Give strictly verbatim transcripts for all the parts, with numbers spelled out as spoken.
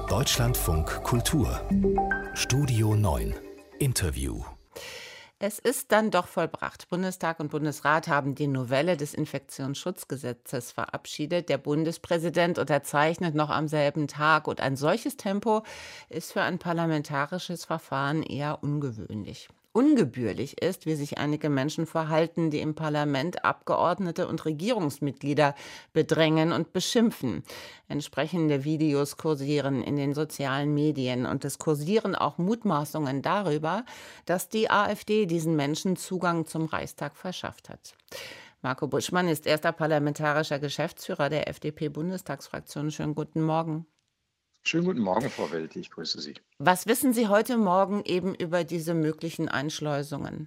Deutschlandfunk Kultur Studio neun Interview. Es ist dann doch vollbracht. Bundestag und Bundesrat haben die Novelle des Infektionsschutzgesetzes verabschiedet. Der Bundespräsident unterzeichnet noch am selben Tag. Und ein solches Tempo ist für ein parlamentarisches Verfahren eher ungewöhnlich. Ungebührlich ist, wie sich einige Menschen verhalten, die im Parlament Abgeordnete und Regierungsmitglieder bedrängen und beschimpfen. Entsprechende Videos kursieren in den sozialen Medien und es kursieren auch Mutmaßungen darüber, dass die AfD diesen Menschen Zugang zum Reichstag verschafft hat. Marco Buschmann ist erster parlamentarischer Geschäftsführer der F D P-Bundestagsfraktion. Schönen guten Morgen. Schönen guten Morgen, Frau Welti, ich grüße Sie. Was wissen Sie heute Morgen eben über diese möglichen Einschleusungen?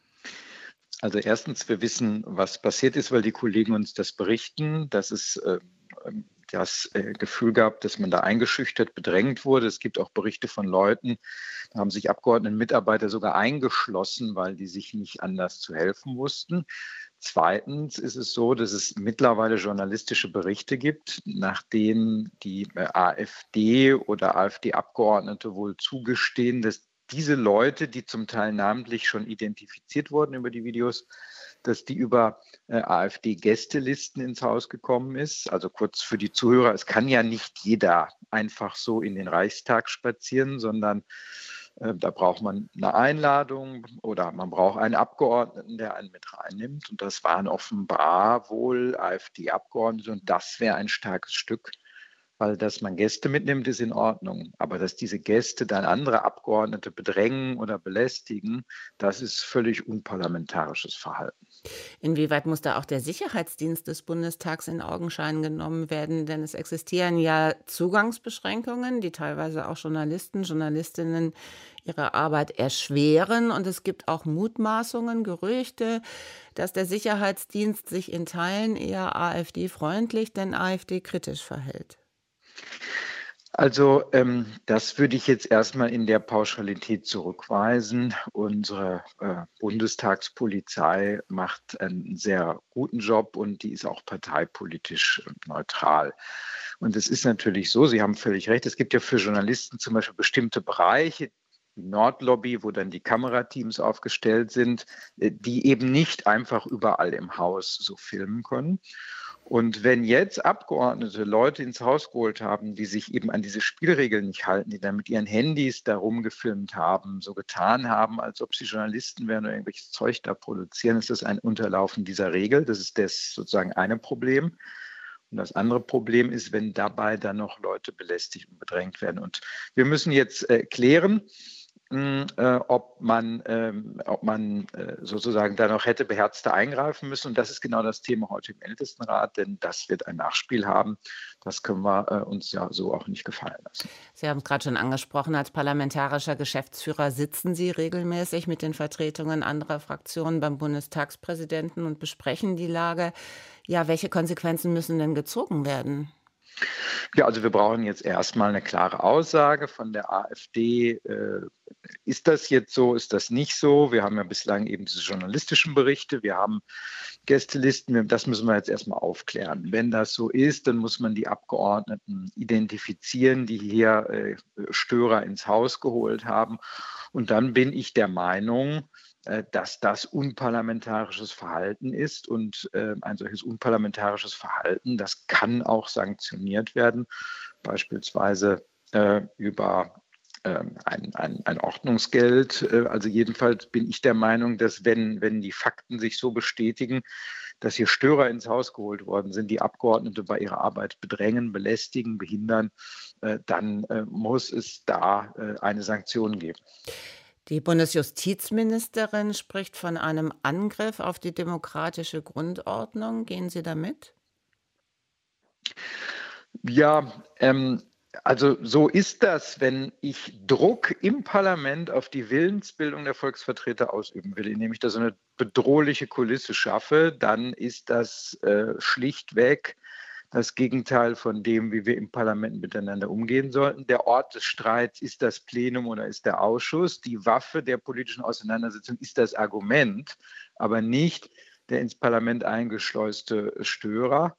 Also erstens, wir wissen, was passiert ist, weil die Kollegen uns das berichten, dass es äh, das äh, Gefühl gab, dass man da eingeschüchtert, bedrängt wurde. Es gibt auch Berichte von Leuten, da haben sich Abgeordnete und Mitarbeiter sogar eingeschlossen, weil die sich nicht anders zu helfen wussten. Zweitens ist es so, dass es mittlerweile journalistische Berichte gibt, nach denen die AfD oder AfD-Abgeordnete wohl zugestehen, dass diese Leute, die zum Teil namentlich schon identifiziert wurden über die Videos, dass die über äh, AfD-Gästelisten ins Haus gekommen ist. Also kurz für die Zuhörer, es kann ja nicht jeder einfach so in den Reichstag spazieren, sondern äh, da braucht man eine Einladung oder man braucht einen Abgeordneten, der einen mit reinnimmt. Und das waren offenbar wohl AfD-Abgeordnete und das wäre ein starkes Stück. Weil dass man Gäste mitnimmt, ist in Ordnung. Aber dass diese Gäste dann andere Abgeordnete bedrängen oder belästigen, das ist völlig unparlamentarisches Verhalten. Inwieweit muss da auch der Sicherheitsdienst des Bundestags in Augenschein genommen werden? Denn es existieren ja Zugangsbeschränkungen, die teilweise auch Journalisten, Journalistinnen ihre Arbeit erschweren. Und es gibt auch Mutmaßungen, Gerüchte, dass der Sicherheitsdienst sich in Teilen eher AfD-freundlich, denn AfD-kritisch verhält. Also ähm, das würde ich jetzt erstmal in der Pauschalität zurückweisen. Unsere äh, Bundestagspolizei macht einen sehr guten Job und die ist auch parteipolitisch neutral. Und es ist natürlich so, Sie haben völlig recht, es gibt ja für Journalisten zum Beispiel bestimmte Bereiche, die Nordlobby, wo dann die Kamerateams aufgestellt sind, die eben nicht einfach überall im Haus so filmen können. Und wenn jetzt Abgeordnete Leute ins Haus geholt haben, die sich eben an diese Spielregeln nicht halten, die dann mit ihren Handys da rumgefilmt haben, so getan haben, als ob sie Journalisten wären oder irgendwelches Zeug da produzieren, ist das ein Unterlaufen dieser Regel. Das ist das sozusagen eine Problem. Und das andere Problem ist, wenn dabei dann noch Leute belästigt und bedrängt werden. Und wir müssen jetzt äh, klären, Äh, ob man, ähm, ob man äh, sozusagen da noch hätte beherzter eingreifen müssen. Und das ist genau das Thema heute im Ältestenrat, denn das wird ein Nachspiel haben. Das können wir äh, uns ja so auch nicht gefallen lassen. Sie haben es gerade schon angesprochen, als parlamentarischer Geschäftsführer sitzen Sie regelmäßig mit den Vertretungen anderer Fraktionen beim Bundestagspräsidenten und besprechen die Lage. Ja, welche Konsequenzen müssen denn gezogen werden? Ja, also wir brauchen jetzt erstmal eine klare Aussage von der AfD. Äh, ist das jetzt so, ist das nicht so? Wir haben ja bislang eben diese journalistischen Berichte, wir haben Gästelisten, das müssen wir jetzt erstmal aufklären. Wenn das so ist, dann muss man die Abgeordneten identifizieren, die hier äh, Störer ins Haus geholt haben. Und dann bin ich der Meinung, dass das unparlamentarisches Verhalten ist und äh, ein solches unparlamentarisches Verhalten, das kann auch sanktioniert werden, beispielsweise äh, über äh, ein, ein, ein Ordnungsgeld. Äh, also jedenfalls bin ich der Meinung, dass wenn, wenn die Fakten sich so bestätigen, dass hier Störer ins Haus geholt worden sind, die Abgeordnete bei ihrer Arbeit bedrängen, belästigen, behindern, äh, dann äh, muss es da äh, eine Sanktion geben. Die Bundesjustizministerin spricht von einem Angriff auf die demokratische Grundordnung. Gehen Sie damit? Ja, ähm, also so ist das, wenn ich Druck im Parlament auf die Willensbildung der Volksvertreter ausüben will, indem ich da so eine bedrohliche Kulisse schaffe, dann ist das äh, schlichtweg das Gegenteil von dem, wie wir im Parlament miteinander umgehen sollten. Der Ort des Streits ist das Plenum oder ist der Ausschuss. Die Waffe der politischen Auseinandersetzung ist das Argument, aber nicht der ins Parlament eingeschleuste Störer.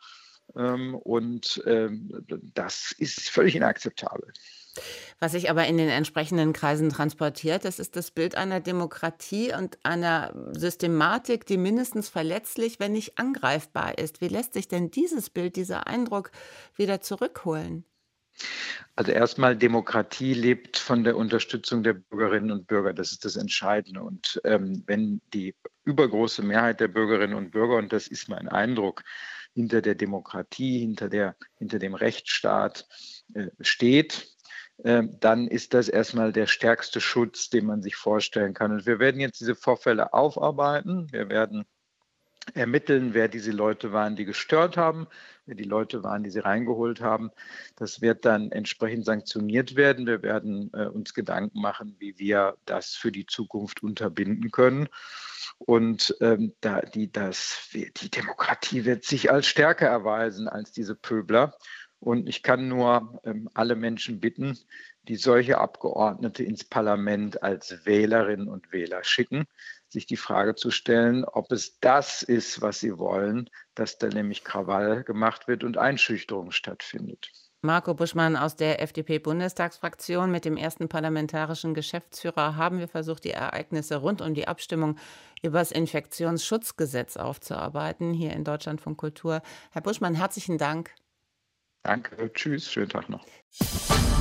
Ähm, und ähm, das ist völlig inakzeptabel. Was sich aber in den entsprechenden Kreisen transportiert, das ist das Bild einer Demokratie und einer Systematik, die mindestens verletzlich, wenn nicht angreifbar ist. Wie lässt sich denn dieses Bild, dieser Eindruck wieder zurückholen? Also erstmal, Demokratie lebt von der Unterstützung der Bürgerinnen und Bürger. Das ist das Entscheidende. Und ähm, wenn die übergroße Mehrheit der Bürgerinnen und Bürger, und das ist mein Eindruck, hinter der Demokratie, hinter der, hinter dem Rechtsstaat äh, steht, äh, dann ist das erstmal der stärkste Schutz, den man sich vorstellen kann. Und wir werden jetzt diese Vorfälle aufarbeiten. Wir werden ermitteln, wer diese Leute waren, die gestört haben, wer die Leute waren, die sie reingeholt haben. Das wird dann entsprechend sanktioniert werden. Wir werden äh, uns Gedanken machen, wie wir das für die Zukunft unterbinden können. Und ähm, da die, das, die Demokratie wird sich als stärker erweisen als diese Pöbler. Und ich kann nur ähm, alle Menschen bitten, die solche Abgeordnete ins Parlament als Wählerinnen und Wähler schicken, sich die Frage zu stellen, ob es das ist, was sie wollen, dass da nämlich Krawall gemacht wird und Einschüchterung stattfindet. Marco Buschmann aus der F D P-Bundestagsfraktion. Mit dem ersten parlamentarischen Geschäftsführer haben wir versucht, die Ereignisse rund um die Abstimmung über das Infektionsschutzgesetz aufzuarbeiten, hier in Deutschlandfunk Kultur. Herr Buschmann, herzlichen Dank. Danke, tschüss, schönen Tag noch.